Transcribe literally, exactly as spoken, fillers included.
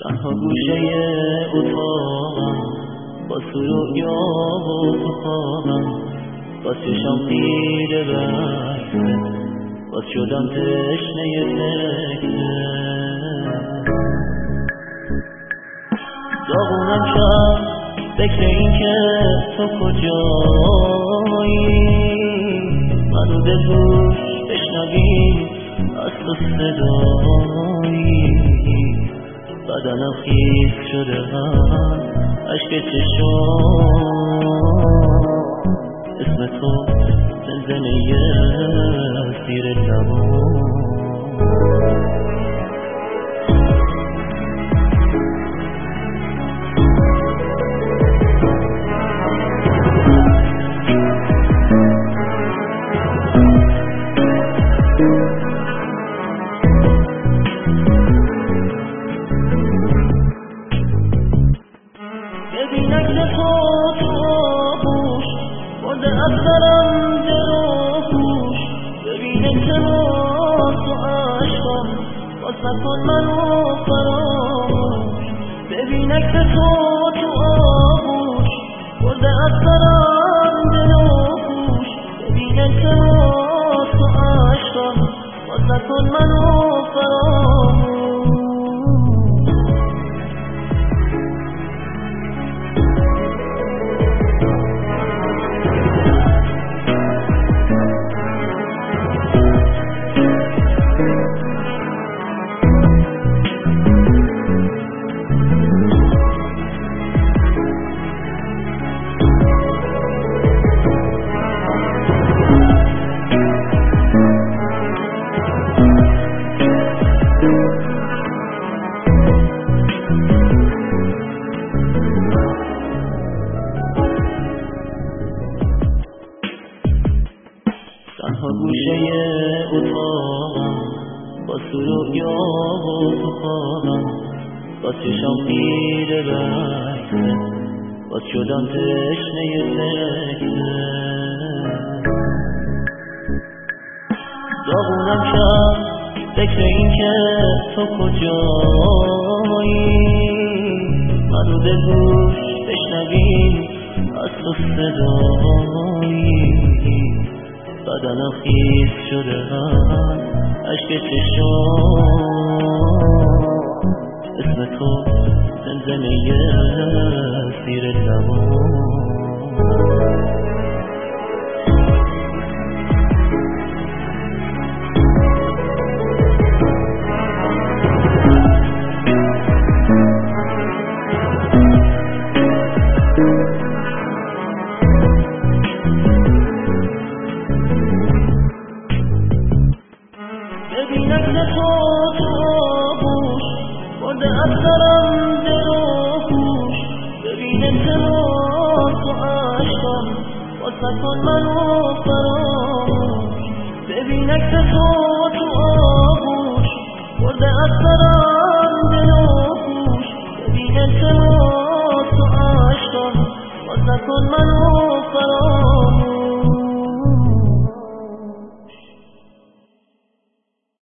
تنها گوشه اتاقم با سرویا و تو خوابم، باز چشم خیره بسته، باز شدم تشنه فکره. داغونم شب فکر این که تو کجایی، منو به گوش بشنوی از تو صدایی. بدنم خیس شده هم عشق چشم، اسم تو زمزمه زیر لبم. ببینک تو تو آغوش برده از سرم دل و گوش، ببینک تو تو عشقم باز نکن منو فراموش. ببینک تو تو آغوش برده از سرم دل و گوش، ببینک تو تو عشقم باز نکن منو فراموش. تنها گوشه اتاقم با سرویا و تو خوابم، باز چشم خیره بسته، باز شدم تشنه فکره. داغونم شب فکر این که تو کجایی، منو به گوش بشنوی از تو صدایی. بدنم خیس شده هم عشق چشم، اسم تو زمزمه زیر لبم. ببینک تو تو آغوش برده از سرم دل و گوش، ببینک تو تو عشقم باز نکن منو فراموش. ببینک تو تو آغوش برده از سرم